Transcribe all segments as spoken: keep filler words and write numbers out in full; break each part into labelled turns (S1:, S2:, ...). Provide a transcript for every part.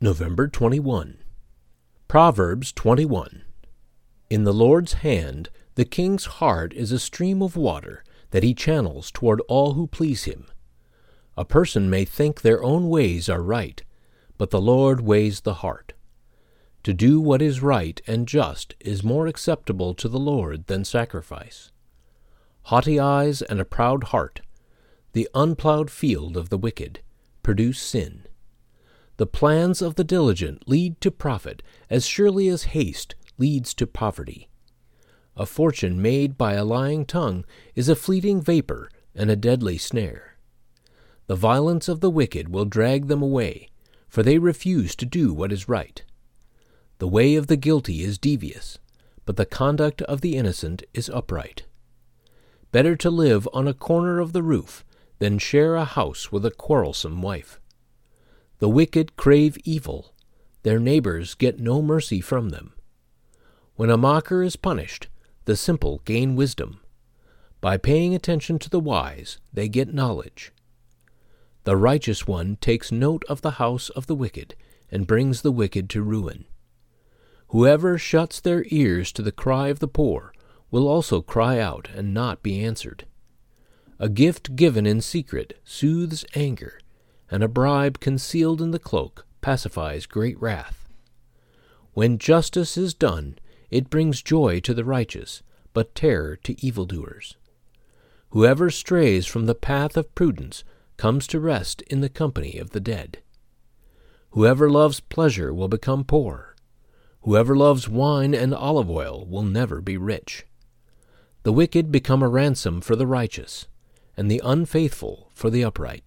S1: November twenty-first. Proverbs twenty-one. In the Lord's hand the king's heart is a stream of water that he channels toward all who please him. A person may think their own ways are right, but the Lord weighs the heart. To do what is right and just is more acceptable to the Lord than sacrifice. Haughty eyes and a proud heart, the unplowed field of the wicked, produce sin. The plans of the diligent lead to profit as surely as haste leads to poverty. A fortune made by a lying tongue is a fleeting vapor and a deadly snare. The violence of the wicked will drag them away, for they refuse to do what is right. The way of the guilty is devious, but the conduct of the innocent is upright. Better to live on a corner of the roof than share a house with a quarrelsome wife. The wicked crave evil, their neighbors get no mercy from them. When a mocker is punished, the simple gain wisdom. By paying attention to the wise, they get knowledge. The righteous one takes note of the house of the wicked, and brings the wicked to ruin. Whoever shuts their ears to the cry of the poor will also cry out and not be answered. A gift given in secret soothes anger, and a bribe concealed in the cloak pacifies great wrath. When justice is done, it brings joy to the righteous, but terror to evildoers. Whoever strays from the path of prudence comes to rest in the company of the dead. Whoever loves pleasure will become poor. Whoever loves wine and olive oil will never be rich. The wicked become a ransom for the righteous, and the unfaithful for the upright.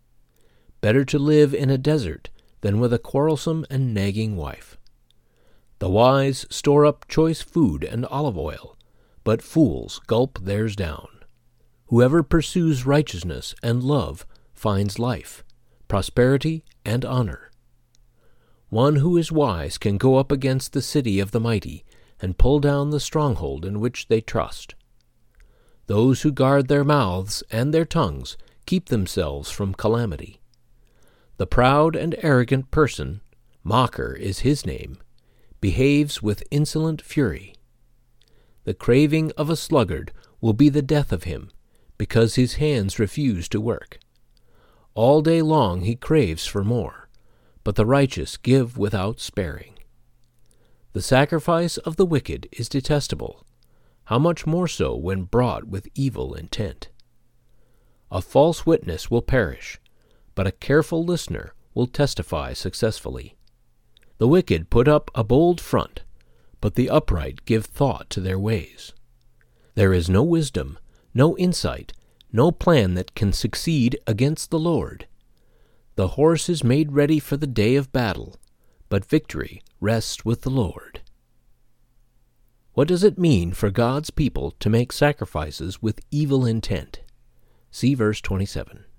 S1: Better to live in a desert than with a quarrelsome and nagging wife. The wise store up choice food and olive oil, but fools gulp theirs down. Whoever pursues righteousness and love finds life, prosperity, and honor. One who is wise can go up against the city of the mighty and pull down the stronghold in which they trust. Those who guard their mouths and their tongues keep themselves from calamity. The proud and arrogant person, mocker is his name, behaves with insolent fury. The craving of a sluggard will be the death of him, because his hands refuse to work. All day long he craves for more, but the righteous give without sparing. The sacrifice of the wicked is detestable, how much more so when brought with evil intent. A false witness will perish, but a careful listener will testify successfully. The wicked put up a bold front, but the upright give thought to their ways. There is no wisdom, no insight, no plan that can succeed against the Lord. The horse is made ready for the day of battle, but victory rests with the Lord. What does it mean for God's people to make sacrifices with evil intent? See verse twenty-seven.